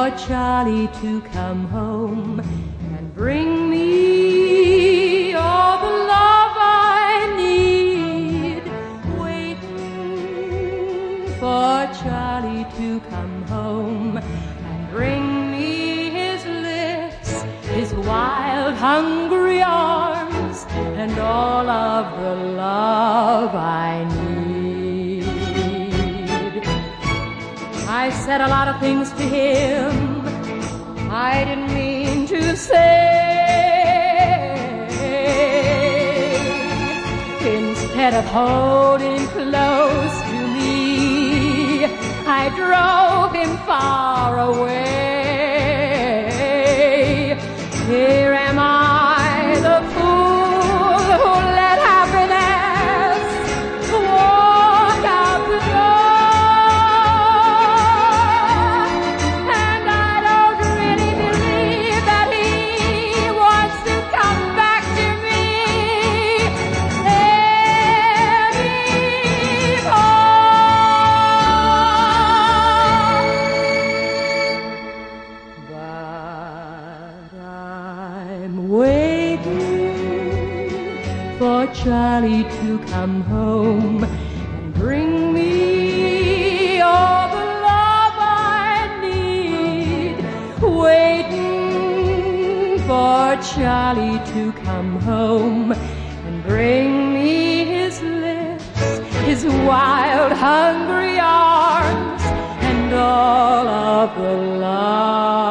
for Charlie to come home and bring me all the love I need. Waiting for Charlie to come home and bring me his lips, his wild, hungry arms, and all of the love I need. I said a lot of things to him I didn't mean to say. Instead of holding close to me, I drove him far away. Here am I, the fool who let happiness walk out the door. And I don't really believe that he wants to come back to me anymore. But I'm waiting for Charlie to come home and bring me all the love I need. Waiting for Charlie to come home and bring me his lips, his wild, hungry arms, and all of the love